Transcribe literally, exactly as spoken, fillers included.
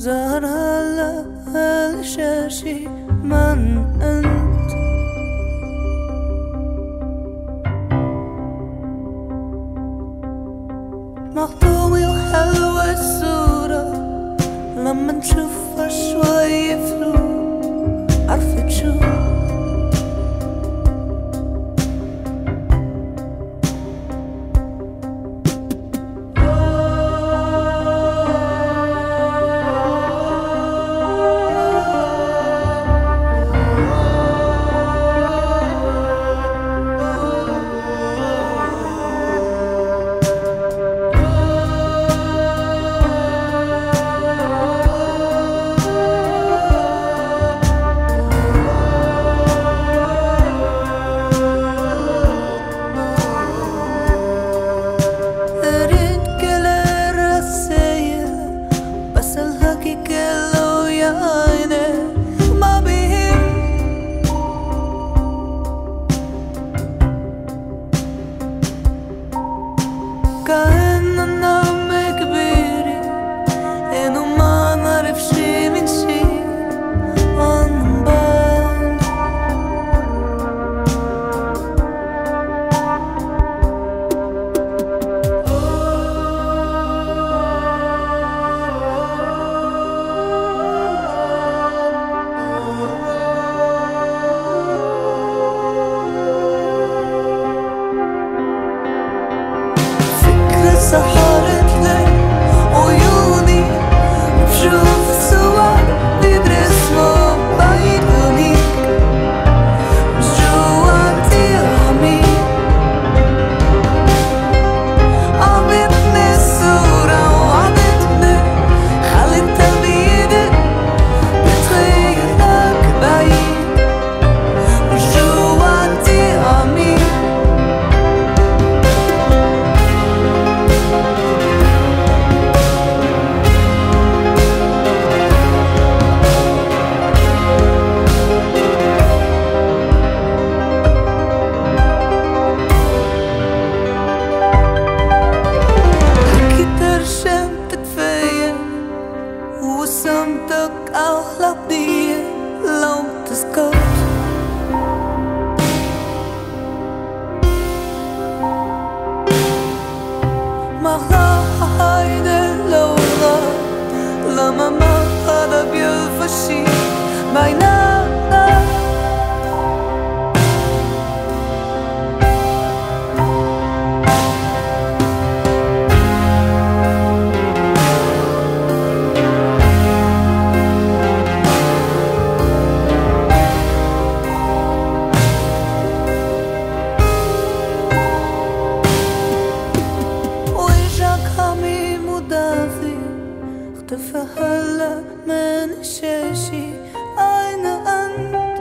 ظهر هلا هالشاشة من أنت. مخطوبة وحلوة الصورة لما نشوفها شوي فلو عرفت شو كأن النعم كبيرة إنه ما نعرف شي من شي عن بعض. سحرت لي عيوني بشوف صور بيترسموا بعيد هونيك مش جواتي عميق. عمتني الصورة وعدتني خلتها بيدك بتخيلك بعيد مش جواتي عميق. وصمتك أحلى قضية لو تسكت. ما راح هيدا لولا لما ما حدا بيلفى شي بيناتنا. اختفى هلا من الشاشة أين أنت؟